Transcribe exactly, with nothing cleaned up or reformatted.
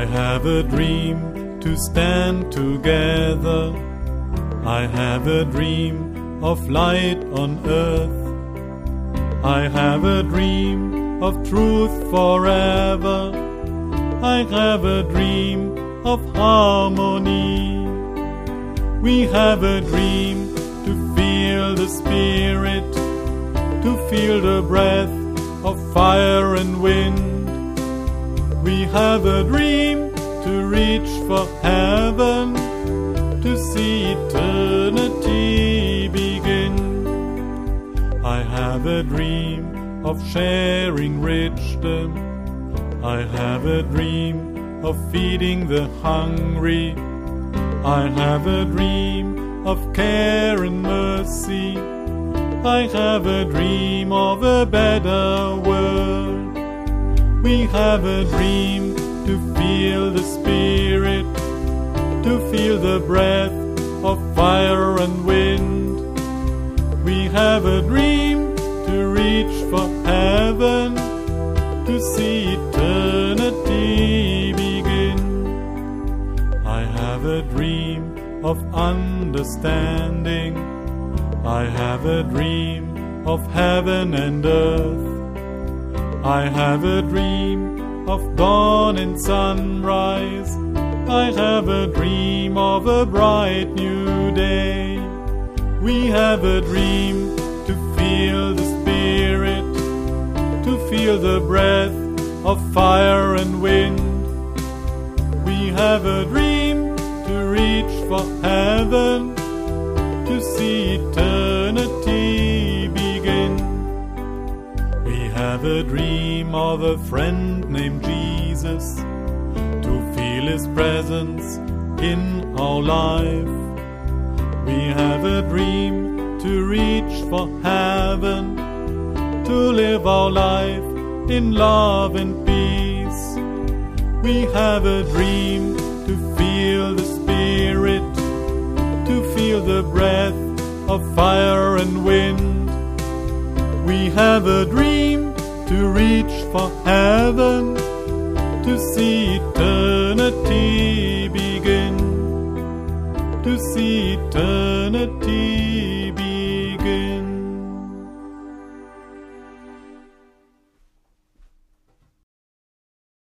I have a dream to stand together. I have a dream of light on earth. I have a dream of truth forever. I have a dream of harmony. We have a dream to feel the Spirit, to feel the breath of fire and wind. We have a dream to reach for heaven, to see eternity begin. I have a dream of sharing richdom. I have a dream of feeding the hungry. I have a dream of care and mercy. I have a dream of a better world. We have a dream to feel the Spirit, to feel the breath of fire and wind. We have a dream to reach for heaven, to see eternity begin. I have a dream of understanding. I have a dream of heaven and earth. I have a dream of dawn and sunrise. I have a dream of a bright new day. We have a dream to feel the Spirit, to feel the breath of fire and wind. We have a dream to reach for heaven, to see eternity begin. We have a dream of a friend named Jesus, to feel His presence in our life. We have a dream to reach for heaven, to live our life in love and peace. We have a dream to feel the Spirit, to feel the breath of fire and wind. We have a dream to reach for heaven, to see eternity begin, to see eternity begin.